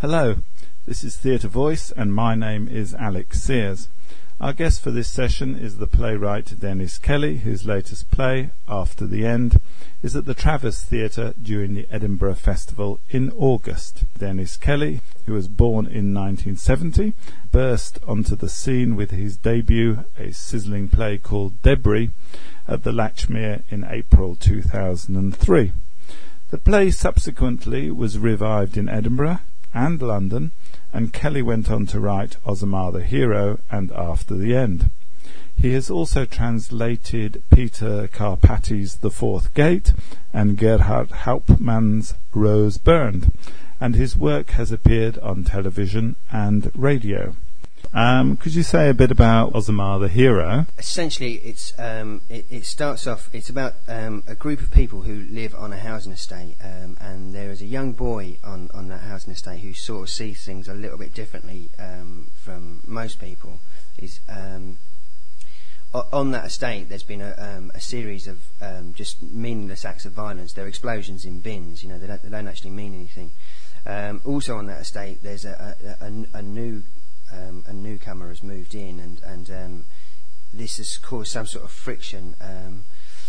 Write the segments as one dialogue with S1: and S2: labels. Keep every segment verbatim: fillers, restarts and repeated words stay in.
S1: Hello, this is Theatre Voice and my name is Alex Sears. Our guest for this session is the playwright Dennis Kelly, whose latest play, After the End, is at the Traverse Theatre during the Edinburgh Festival in August. Dennis Kelly, who was born in nineteen seventy, burst onto the scene with his debut, a sizzling play called Debris, at the Latchmere in April two thousand three. The play subsequently was revived in Edinburgh and London, and Kelly went on to write Osamar the Hero and After the End. He has also translated Peter Karpathy's The Fourth Gate and Gerhard Hauptmann's Rose Burned, and his work has appeared on television and radio. Um, could you say a bit about Osamar the Hero?
S2: Essentially, it's um, it, it starts off. It's about um, a group of people who live on a housing estate, um, and there is a young boy on, on that housing estate who sort of sees things a little bit differently um, from most people. Is um, o- on that estate, there's been a, um, a series of um, just meaningless acts of violence. They're explosions in bins. You know, they don't, they don't actually mean anything. Um, also on that estate, there's a, a, a, a new Um, a newcomer has moved in, and and um, this has caused some sort of friction. Um,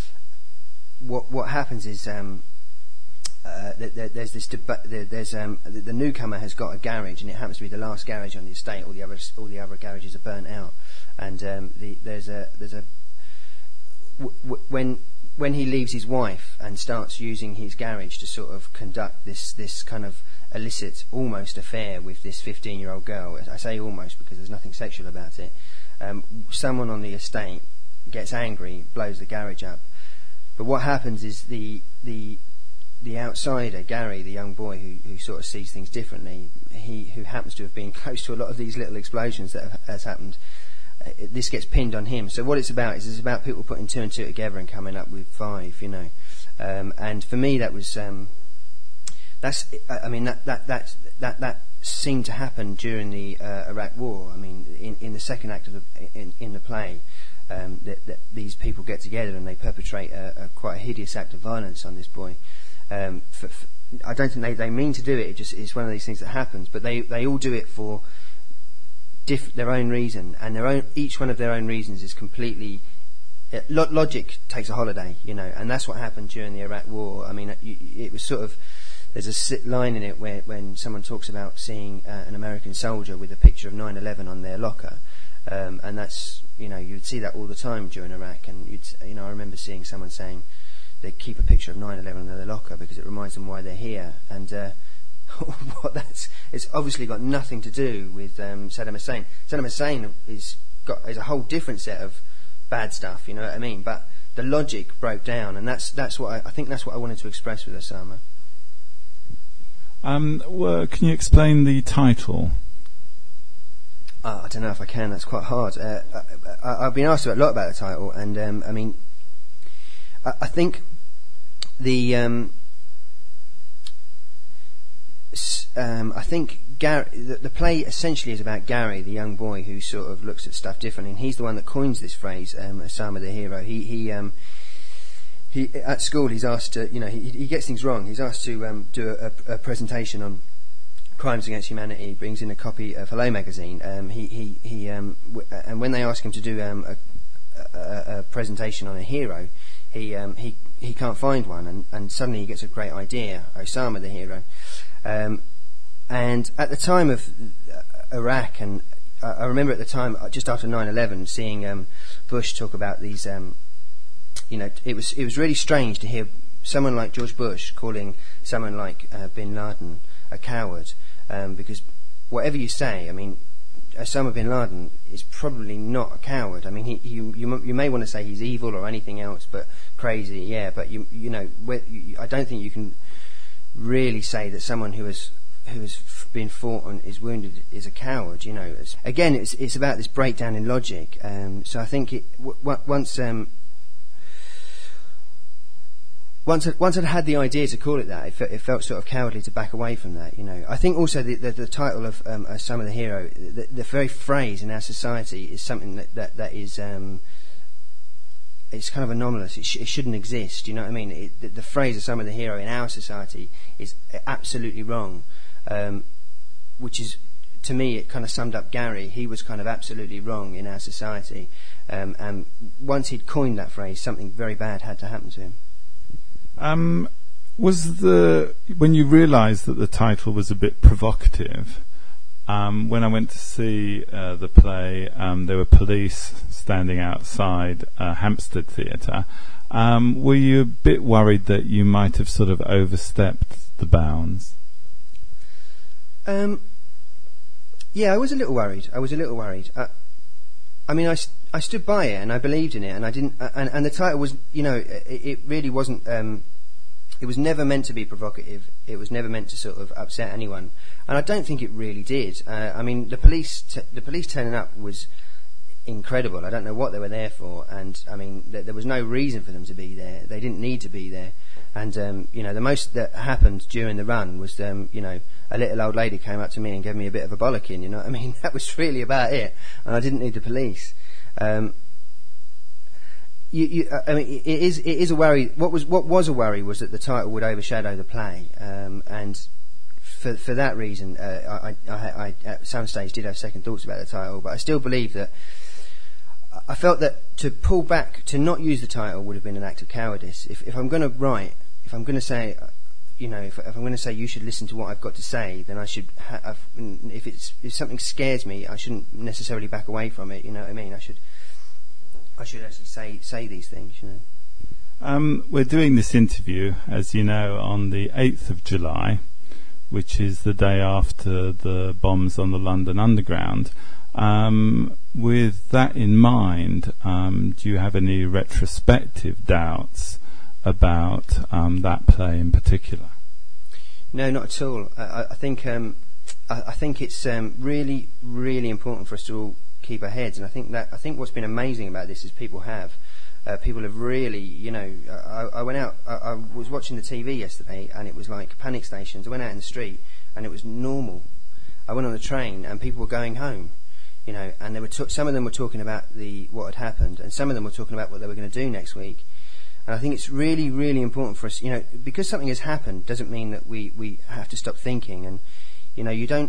S2: what what happens is um, uh, th- th- there's this deba- there, there's um, the, the newcomer has got a garage, and it happens to be the last garage on the estate. All the other all the other garages are burnt out, and um, the, there's a there's a w- w- when when he leaves his wife and starts using his garage to sort of conduct this this kind of illicit, almost affair with this fifteen-year-old girl. I say almost because there's nothing sexual about it. Um, someone on the estate gets angry, blows the garage up. But what happens is the the the outsider, Gary, the young boy who, who sort of sees things differently, he who happens to have been close to a lot of these little explosions that have has happened, uh, it, this gets pinned on him. So what it's about is it's about people putting two and two together and coming up with five, you know. Um, and for me, that was. Um, That's, I mean, that that that that, that seemed to happen during the uh, Iraq War. I mean, in, in the second act of the in, in the play, um, that, that these people get together and they perpetrate a, a quite a hideous act of violence on this boy. Um, for, for, I don't think they, they mean to do it. It just it's one of these things that happens. But they, they all do it for diff- their own reason, and their own each one of their own reasons is completely. Uh, lo- logic takes a holiday, you know, and that's what happened during the Iraq War. I mean, it, it was sort of. There's a sit line in it where when someone talks about seeing uh, an American soldier with a picture of nine eleven on their locker, um, and that's, you know, you'd see that all the time during Iraq, and you'd, you know, I remember seeing someone saying they keep a picture of nine eleven on their locker because it reminds them why they're here, and uh, what that's it's obviously got nothing to do with um, Saddam Hussein. Saddam Hussein is got is a whole different set of bad stuff, you know what I mean? But the logic broke down, and that's that's what I, I think that's what I wanted to express with Osama.
S1: Um, well, can you explain the title?
S2: Uh, I don't know if I can. That's quite hard. Uh, I, I've been asked a lot about the title, and um, I mean, I, I think the um, s- um, I think Gary, the, the play essentially is about Gary, the young boy who sort of looks at stuff differently, and he's the one that coins this phrase, um, Osama the Hero. He he. Um, He, at school, he's asked to, you know, he, he gets things wrong. He's asked to um, do a, a presentation on crimes against humanity. He brings in a copy of Hello magazine. Um, he, he, he, um, w- and when they ask him to do um, a, a, a presentation on a hero, he, um, he, he can't find one, and, and suddenly he gets a great idea, Osama the Hero. Um, and at the time of Iraq, and uh, I remember at the time, just after nine eleven, seeing um, Bush talk about these. Um, You know, it was it was really strange to hear someone like George Bush calling someone like uh, Bin Laden a coward, um, because whatever you say, I mean, Osama Bin Laden is probably not a coward. I mean, he, he you you may want to say he's evil or anything else, but crazy, yeah. But you you know, you, I don't think you can really say that someone who has who has been fought and is wounded is a coward. You know, it's, again, it's it's about this breakdown in logic. Um, so I think it w- w- once. Um, Once, I, once I'd had the idea to call it that, it, fe- it felt sort of cowardly to back away from that. You know, I think also the, the, the title of um, Osama the Hero, the, the very phrase in our society is something that that, that is um, it's kind of anomalous. It, sh- it shouldn't exist. You know what I mean? It, the, the phrase Osama the Hero in our society is absolutely wrong. Um, which is, to me, it kind of summed up Gary. He was kind of absolutely wrong in our society, um, and once he'd coined that phrase, something very bad had to happen to him.
S1: Um, was the when you realised that the title was a bit provocative? Um, when I went to see uh, the play, um, there were police standing outside uh, Hampstead Theatre. Um, were you a bit worried that you might have sort of overstepped the bounds?
S2: Um, yeah, I was a little worried. I was a little worried. Uh, I mean, I, st- I stood by it and I believed in it, and I didn't. Uh, and, and the title was, you know, it, it really wasn't. Um, it was never meant to be provocative. It was never meant to sort of upset anyone, and I don't think it really did. Uh, I mean, the police, t- the police turning up was incredible. I don't know what they were there for, and I mean, th- there was no reason for them to be there. They didn't need to be there. And um, you know, the most that happened during the run was, um, you know, a little old lady came up to me and gave me a bit of a bollocking. You know what I mean? That was really about it, and I didn't need the police. Um, you, you, I mean, it is it is a worry. What was what was a worry was that the title would overshadow the play, um, and for for that reason, uh, I, I, I at some stage did have second thoughts about the title. But I still believe that. I felt that to pull back, to not use the title, would have been an act of cowardice. If, if I'm going to write, if I'm going to say, you know, if, if I'm going to say you should listen to what I've got to say, then I should. Ha- if it's if something scares me, I shouldn't necessarily back away from it. You know what I mean? I should. I should actually say say these things. You know.
S1: Um, we're doing this interview, as you know, on the eighth of July, which is the day after the bombs on the London Underground. Um, with that in mind, um, do you have any retrospective doubts about um, that play in particular?
S2: No, not at all. I, I think um, I, I think it's um, really, really important for us to all keep our heads. And I think that I think what's been amazing about this is people have uh, people have really, you know. I, I went out. I, I was watching the T V yesterday, and it was like panic stations. I went out in the street, and it was normal. I went on a train, and people were going home. You know, and they were t- some of them were talking about the what had happened, and some of them were talking about what they were going to do next week. And I think it's really, really important for us, you know, because something has happened doesn't mean that we, we have to stop thinking. And you know, you don't.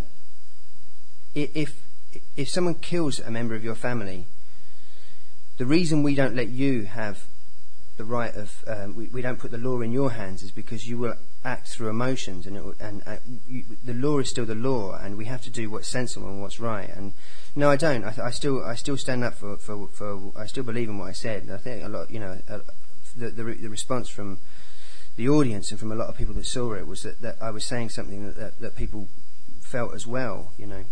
S2: If if someone kills a member of your family, the reason we don't let you have the right of um, we, we don't put the law in your hands is because you will act through emotions, and it, and uh, you, the law is still the law, and we have to do what's sensible and what's right. And no, I don't. I, th- I still I still stand up for, for for I still believe in what I said. And I think a lot, you know, uh, the, the the response from the audience and from a lot of people that saw it was that, that I was saying something that, that that people felt as well. You know.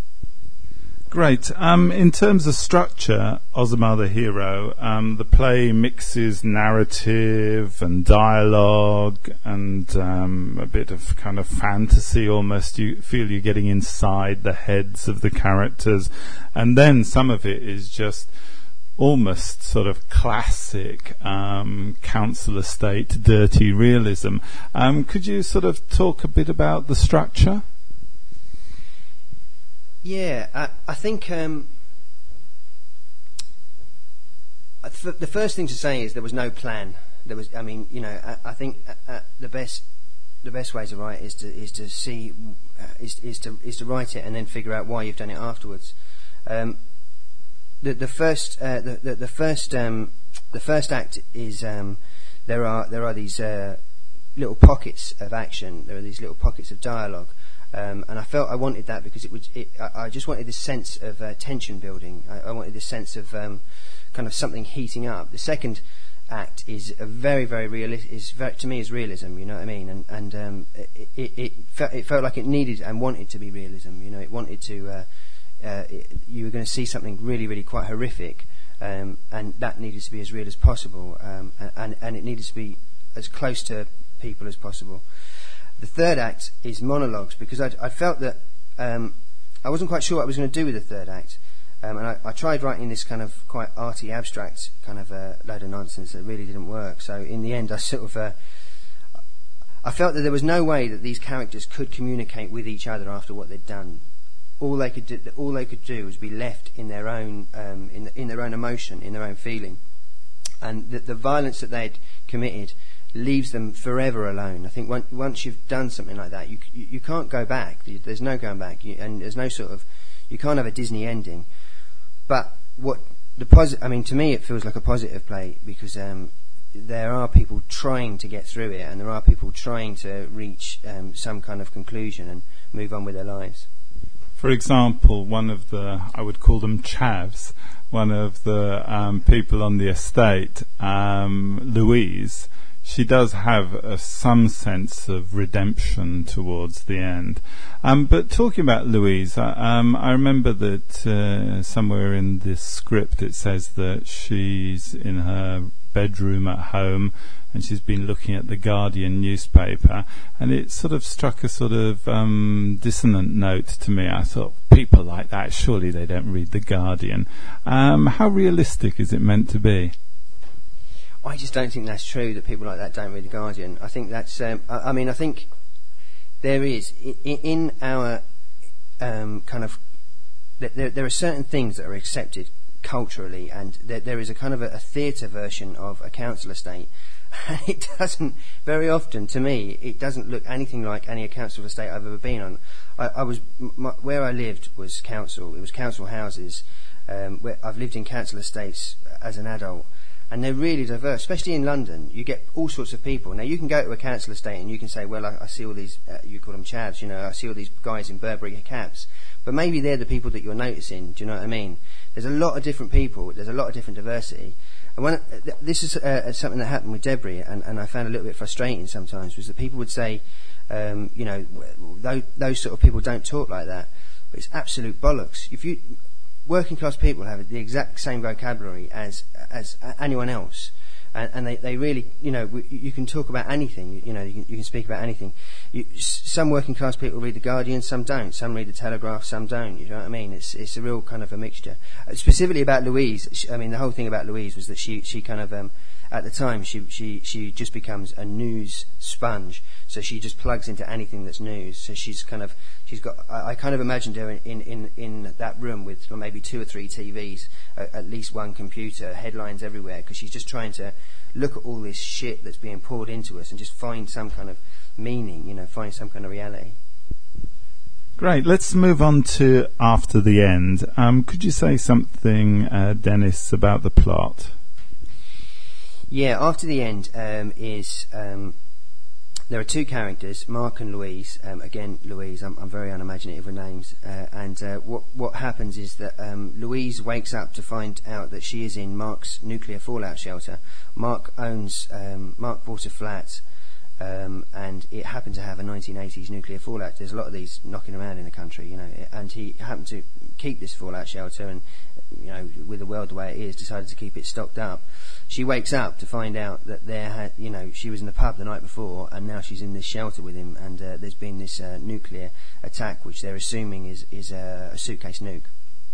S1: Great. Um, in terms of structure, Osamah the Hero, um, the play mixes narrative and dialogue and um, a bit of kind of fantasy almost. You feel you're getting inside the heads of the characters. And then some of it is just almost sort of classic um, council estate dirty realism. Um, could you sort of talk a bit about the structure?
S2: Yeah, I, I think um, th- the first thing to say is there was no plan. There was, I mean, you know, I, I think uh, uh, the best the best way to write is to is to see uh, is is to is to write it and then figure out why you've done it afterwards. Um, the the first uh, the, the the first um, the first act is um, there are there are these uh, little pockets of action. There are these little pockets of dialogue. Um, and I felt I wanted that because it would. It, I, I just wanted this sense of uh, tension building. I, I wanted this sense of um, kind of something heating up. The second act is a very, very real. Is very, to me is realism. You know what I mean? And and um, it, it, it, felt, it felt like it needed and wanted to be realism. You know, it wanted to. Uh, uh, it, you were going to see something really, really quite horrific, um, and that needed to be as real as possible, um, and, and and it needed to be as close to people as possible. The third act is monologues because I, I felt that um, I wasn't quite sure what I was going to do with the third act, um, and I, I tried writing this kind of quite arty, abstract kind of uh, load of nonsense that really didn't work. So in the end, I sort of uh, I felt that there was no way that these characters could communicate with each other after what they'd done. All they could do, all they could do was be left in their own um, in, in their own emotion, in their own feeling, and the, the violence that they'd committed leaves them forever alone. I think once once you've done something like that, you you, you can't go back. There's no going back, you, and there's no sort of you can't have a Disney ending. But what the posi- I mean, to me, it feels like a positive play because um, there are people trying to get through it, and there are people trying to reach um, some kind of conclusion and move on with their lives.
S1: For example, one of the, I would call them chavs, one of the um, people on the estate, um, Louise, she does have uh, some sense of redemption towards the end. Um, but talking about Louise, uh, um, I remember that uh, somewhere in this script it says that she's in her bedroom at home and she's been looking at the Guardian newspaper, and it sort of struck a sort of um, dissonant note to me. I thought, people like that, surely they don't read the Guardian. Um, how realistic is it meant to be?
S2: I just don't think that's true, that people like that don't read the Guardian. I think that's um, I, I mean I think there is in, in our um, kind of there, there are certain things that are accepted culturally, and there, there is a kind of a, a theatre version of a council estate, and it doesn't very often, to me, it doesn't look anything like any council estate I've ever been on. I, I was my, where I lived was council. It was council houses. Um, where I've lived in council estates as an adult, and they're really diverse, especially in London. You get all sorts of people. Now, you can go to a council estate and you can say, well, I, I see all these, uh, you call them chavs, you know, I see all these guys in Burberry caps. But maybe they're the people that you're noticing, do you know what I mean? There's a lot of different people, there's a lot of different diversity. And when, uh, th- this is uh, something that happened with Debris, and, and I found a little bit frustrating sometimes, was that people would say, um, you know, those, those sort of people don't talk like that. But it's absolute bollocks. If you... Working class people have the exact same vocabulary as as anyone else, and, and they, they really, you know, w- you can talk about anything, you know, you can, you can speak about anything. You, s- some working class people read the Guardian, some don't. Some read the Telegraph, some don't. You know what I mean? It's it's a real kind of a mixture. Uh, specifically about Louise, she, I mean, the whole thing about Louise was that she she kind of um, at the time she she she just becomes a news sponge. So she just plugs into anything that's news. So she's kind of, she's got, I, I kind of imagined her in, in, in that room with maybe two or three T Vs, uh, at least one computer, headlines everywhere, because she's just trying to look at all this shit that's being poured into us and just find some kind of meaning, you know, find some kind of reality.
S1: Great. Let's move on to After the End. Um, could you say something, uh, Dennis, about the plot?
S2: Yeah, After the End um, is... Um, There are two characters, Mark and Louise. Um, again, Louise, I'm, I'm very unimaginative with names. Uh, and uh, what what happens is that um, Louise wakes up to find out that she is in Mark's nuclear fallout shelter. Mark owns, um, Mark bought a flat, um, and it happened to have a nineteen eighties nuclear fallout. There's a lot of these knocking around in the country, you know. And he happened to keep this fallout shelter, and you know, with the world the way it is, decided to keep it stocked up. She wakes up to find out that there had, you know, she was in the pub the night before, and now she's in this shelter with him, and uh, there's been this uh, nuclear attack, which they're assuming is is uh, a suitcase nuke.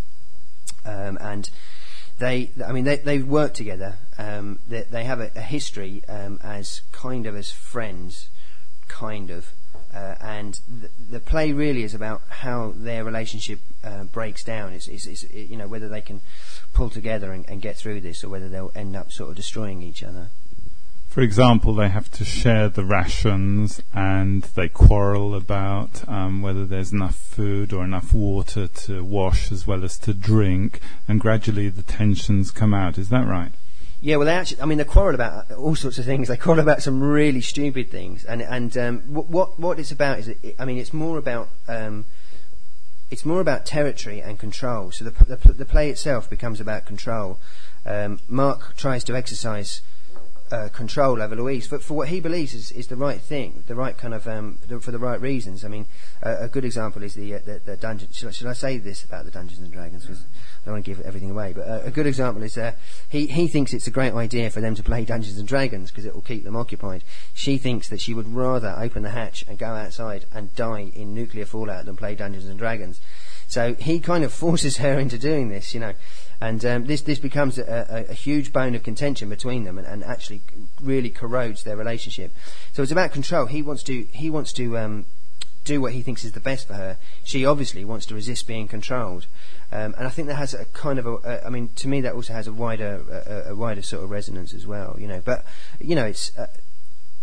S2: Um, and they, I mean, they they've worked together. Um, they, they have a, a history um, as kind of as friends, kind of. Uh, and th- the play really is about how their relationship uh, breaks down. It's, it's, it's, it, you know, whether they can pull together and, and get through this, or whether they'll end up sort of destroying each other.
S1: For example, they have to share the rations, and they quarrel about um, whether there's enough food or enough water to wash as well as to drink, and gradually the tensions come out. Is that right?
S2: Yeah, well, they actually, I mean, they quarrel about all sorts of things. They quarrel about some really stupid things, and and um, what what it's about is, it, I mean, it's more about um, it's more about territory and control. So the the, the play itself becomes about control. Um, Mark tries to exercise uh, control over Louise for, for what he believes is, is the right thing, the right kind of um, the, for the right reasons. I mean, uh, a good example is the uh, the, the dungeon. Should, should I say this about the Dungeons and Dragons? Because I don't want to give everything away, but uh, a good example is uh, he he thinks it's a great idea for them to play Dungeons and Dragons because it will keep them occupied. She thinks that she would rather open the hatch and go outside and die in nuclear fallout than play Dungeons and Dragons. So he kind of forces her into doing this, you know, and um, this this becomes a, a, a huge bone of contention between them, and, and actually really corrodes their relationship. So it's about control. He wants to he wants to um, do what he thinks is the best for her. She obviously wants to resist being controlled. Um, and I think that has a kind of a, uh, I mean, to me that also has a wider, uh, a wider sort of resonance as well, you know. But, you know, it's, uh,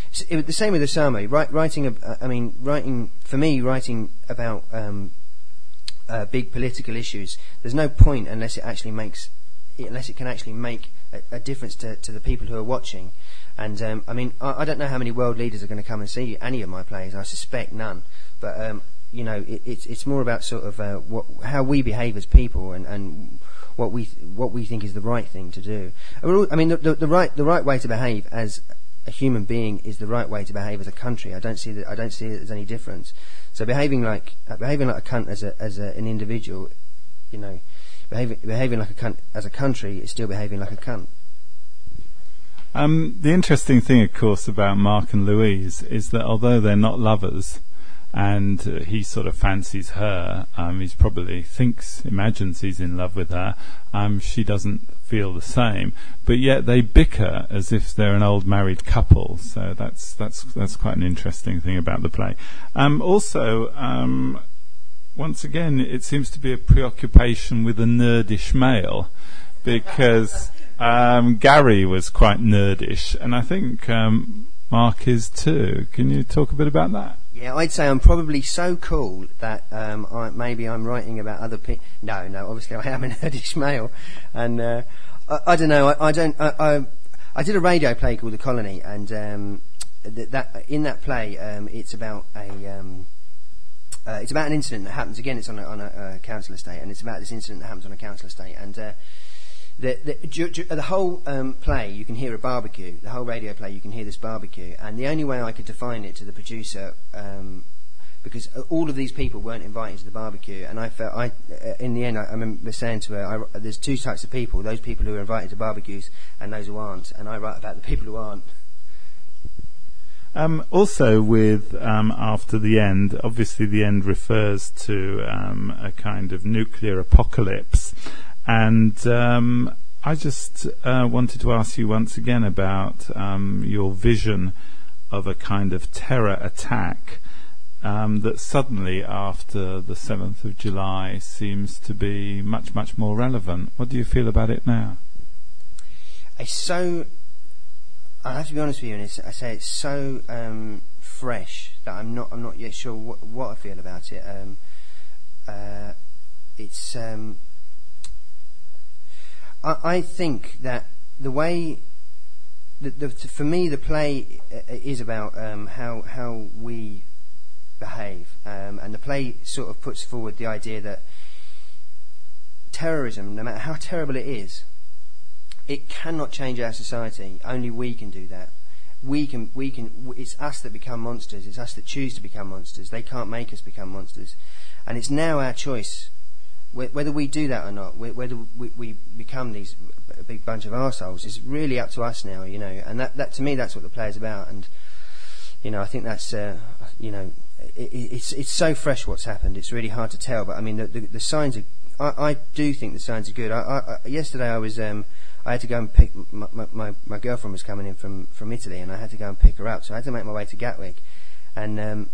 S2: it was the same with Osama. Write, writing, uh, I mean, writing for me, writing about um, uh, big political issues. There's no point unless it actually makes, unless it can actually make a, a difference to, to the people who are watching. And um, I mean, I, I don't know how many world leaders are going to come and see any of my plays. I suspect none. But um, you know, it, it's it's more about sort of uh, what, how we behave as people, and, and what we th- what we think is the right thing to do. I mean, the, the, the right the right way to behave as a human being is the right way to behave as a country. I don't see that. I don't see that there's any difference. So behaving like uh, behaving like a cunt as a as a, an individual, you know, behaving behaving like a cunt as a country is still behaving like a cunt.
S1: Um, the interesting thing, of course, about Mark and Louise is that although they're not lovers, and uh, he sort of fancies her, um, he's probably thinks, imagines he's in love with her, um, she doesn't feel the same, but yet they bicker as if they're an old married couple. So that's that's that's quite an interesting thing about the play. Um, also, um, once again, it seems to be a preoccupation with a nerdish male, because um, Gary was quite nerdish, and I think um, Mark is too. Can you talk a bit about that?
S2: Yeah, I'd say I'm probably so cool that um, I, maybe I'm writing about other people. No, no, obviously I am a nerdish male, and uh, I, I don't know. I, I don't. I, I, I did a radio play called The Colony, and um, th- that in that play, um, it's about a. Um, uh, it's about an incident that happens. Again, it's on a, on a, a council estate, and it's about this incident that happens on a council estate, and. Uh, The, the, ju, ju, the whole um, play, you can hear a barbecue. The whole radio play, you can hear this barbecue. And the only way I could define it to the producer, um, because all of these people weren't invited to the barbecue, and I felt, I, uh, in the end, I, I remember saying to her, I, there's two types of people: those people who are invited to barbecues, and those who aren't. And I write about the people who aren't.
S1: Um, also, with um, After the End, obviously the end refers to um, a kind of nuclear apocalypse. And um, I just uh, wanted to ask you once again about um, your vision of a kind of terror attack um, that suddenly, after the seventh of July, seems to be much, much more relevant. What do you feel about it now?
S2: It's so... I have to be honest with you, and it's, I say it's so um, fresh that I'm not I'm not yet sure what, what I feel about it. Um, uh, it's... Um, I think that the way, the, the, for me, the play is about um, how how we behave, um, and the play sort of puts forward the idea that terrorism, no matter how terrible it is, it cannot change our society. Only we can do that. We can. We can. It's us that become monsters. It's us that choose to become monsters. They can't make us become monsters, and it's now our choice. Whether we do that or not, whether we, we become these a big bunch of arseholes, is really up to us now, you know. And that, that to me, that's what the play is about. And you know, I think that's uh, you know, it, it's it's so fresh what's happened. It's really hard to tell. But I mean, the the, the signs are. I, I do think the signs are good. I, I, I, yesterday, I was um, I had to go and pick my, my my my girlfriend was coming in from from Italy, and I had to go and pick her up. So I had to make my way to Gatwick, and. Um,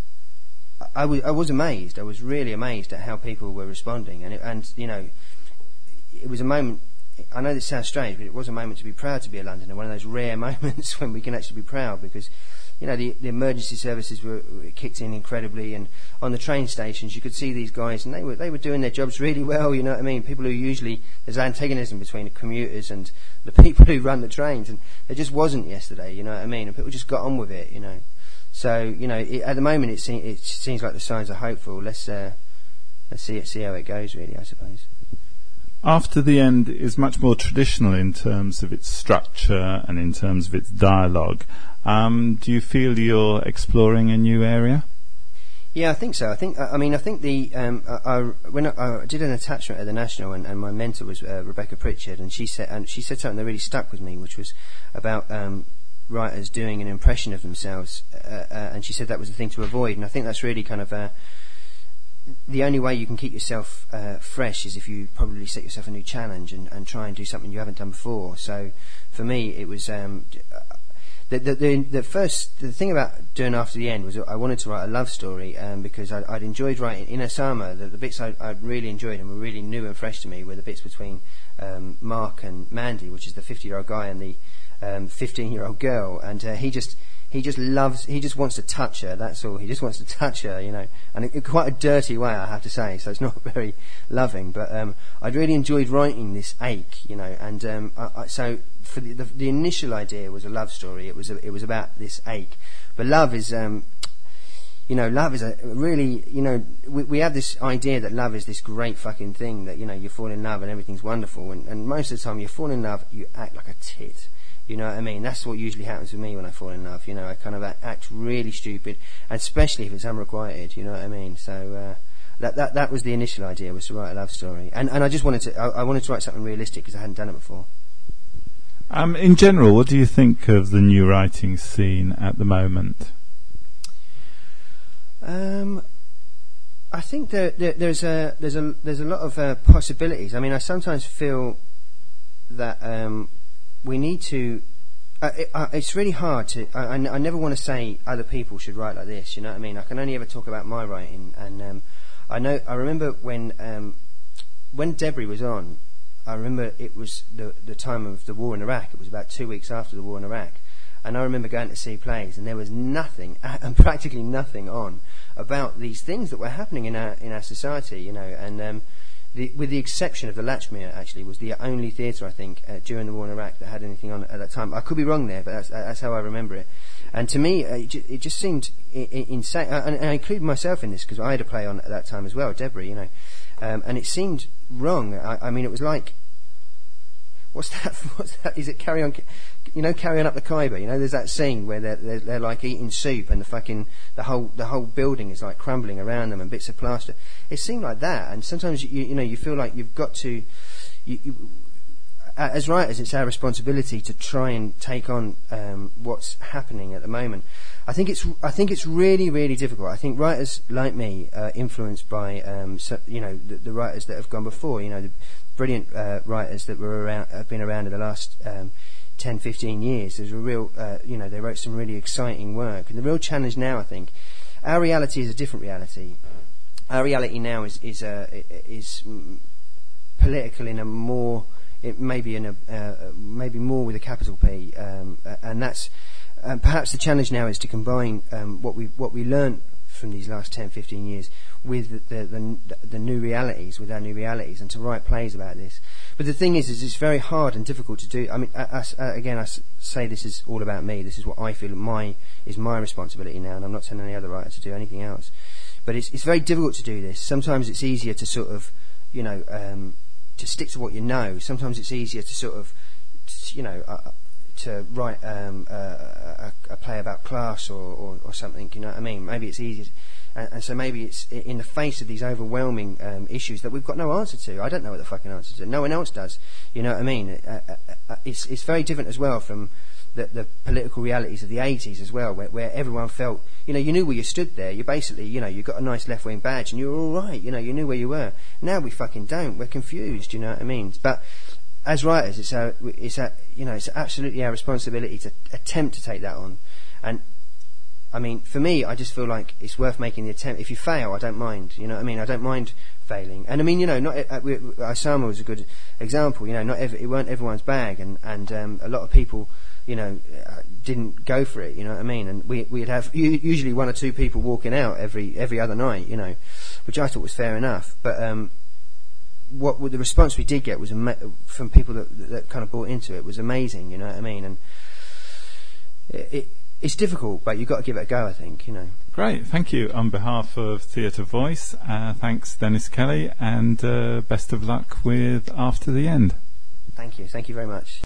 S2: I was, I was amazed. I was really amazed at how people were responding, and it, and you know, it was a moment. I know this sounds strange, but it was a moment to be proud to be a Londoner. One of those rare moments when we can actually be proud, because you know the, the emergency services were, were kicked in incredibly, and on the train stations you could see these guys, and they were they were doing their jobs really well. You know what I mean? People who usually there's antagonism between the commuters and the people who run the trains, and there just wasn't yesterday. You know what I mean? And people just got on with it. You know. So you know, it, at the moment, it, se- it seems like the signs are hopeful. Let's uh, let's see it, see how it goes. Really, I suppose.
S1: After the End is much more traditional in terms of its structure and in terms of its dialogue. Um, do you feel you're exploring a new area?
S2: Yeah, I think so. I think. I mean, I think the um, I, I, when I, I did an attachment at the National, and, and my mentor was uh, Rebecca Pritchard, and she said and she said something that really stuck with me, which was about. Um, writers doing an impression of themselves, uh, uh, and she said that was the thing to avoid. And I think that's really kind of uh, the only way you can keep yourself uh, fresh is if you probably set yourself a new challenge and, and try and do something you haven't done before. So for me, it was um, the, the the the first the thing about doing After the End was I wanted to write a love story, um, because I'd, I'd enjoyed writing in Osama. The, the bits I I'd really enjoyed and were really new and fresh to me were the bits between um, Mark and Mandy, which is the fifty-year-old guy, and the Um, fifteen-year-old girl, and uh, he just he just loves, he just wants to touch her, that's all. He just wants to touch her, you know, and in, in quite a dirty way, I have to say, so it's not very loving, but um, I'd really enjoyed writing this ache, you know, and um, I, I, so for the, the, the initial idea was a love story. It was a, it was about this ache, but love is, um, you know, love is a really, you know, we, we have this idea that love is this great fucking thing that, you know, you fall in love and everything's wonderful, and, and most of the time you fall in love, you act like a tit. You know what I mean? That's what usually happens with me when I fall in love. You know, I kind of act really stupid, and especially if it's unrequited. You know what I mean? So uh, that that that was the initial idea, was to write a love story, and and I just wanted to I, I wanted to write something realistic because I hadn't done it before.
S1: Um, in general, what do you think of the new writing scene at the moment?
S2: Um, I think that there, there's a there's a there's a lot of uh, possibilities. I mean, I sometimes feel that. Um, We need to. Uh, it, uh, it's really hard to. I, I, n- I never want to say other people should write like this. You know what I mean? I can only ever talk about my writing. And um, I know. I remember when um, when Debris was on. I remember it was the the time of the war in Iraq. It was about two weeks after the war in Iraq, and I remember going to see plays, and there was nothing, uh, and practically nothing on about these things that were happening in our in our society. You know, and. Um, The, with the exception of the Latchmere, actually, was the only theatre, I think, uh, during the war in Iraq that had anything on at that time. I could be wrong there, but that's, that's how I remember it. And to me, uh, it, ju- it just seemed I- I- insane. Uh, and, and I include myself in this because I had a play on at that time as well, Debris, you know. Um, and it seemed wrong. I, I mean, it was like, what's that? What's that? Is it Carry On? You know, Carry On Up the Khyber. You know, there's that scene where they're, they're they're like eating soup, and the fucking the whole the whole building is like crumbling around them, and bits of plaster. It seemed like that, and sometimes you you know you feel like you've got to, you, you, as writers, it's our responsibility to try and take on um, what's happening at the moment. I think it's I think it's really really difficult. I think writers like me are influenced by um, so, you know the, the writers that have gone before. You know, the brilliant uh, writers that were around have been around in the last. Um, ten, fifteen years. There's a real, uh, you know, they wrote some really exciting work. And the real challenge now, I think, our reality is a different reality. Our reality now is is uh, is mm, political in a more, it maybe in a uh, maybe more with a capital P, um, and that's um, perhaps the challenge now is to combine um, what we what we learned from these last ten, fifteen years with the the, the the new realities, with our new realities, and to write plays about this. But the thing is, is it's very hard and difficult to do. I mean, I, I, again, I s- say this is all about me. This is what I feel my is my responsibility now, and I'm not telling any other writer to do anything else. But it's it's very difficult to do this. Sometimes it's easier to sort of, you know, um, to stick to what you know. Sometimes it's easier to sort of, you know, uh, to write um, uh, a, a play about class or, or, or something. You know what I mean? Maybe it's easier. And, and so maybe it's in the face of these overwhelming um, issues that we've got no answer to. I don't know what the fucking answer to. No one else does. You know what I mean? Uh, uh, uh, it's it's very different as well from the, the political realities of the eighties as well, where, where everyone felt, you know, you knew where you stood there. You basically, you know, you got a nice left-wing badge and you were all right. You know, you knew where you were. Now we fucking don't. We're confused. You know what I mean? But as writers, it's our, it's our, you know, it's absolutely our responsibility to attempt to take that on. And I mean, for me, I just feel like it's worth making the attempt. If you fail, I don't mind. You know what I mean? I don't mind failing. And I mean, you know, not uh, we, Osama was a good example. You know, not every, it weren't everyone's bag, and and um, a lot of people, you know, uh, didn't go for it. You know what I mean? And we we'd have u- usually one or two people walking out every every other night. You know, which I thought was fair enough. But um, what, what the response we did get was ama- from people that, that that kind of bought into it was amazing. You know what I mean? And it. it It's difficult, but you've got to give it a go, I think, you know.
S1: Great, thank you. On behalf of Theatre Voice, uh, thanks Dennis Kelly, and uh, best of luck with After the End.
S2: Thank you, thank you very much.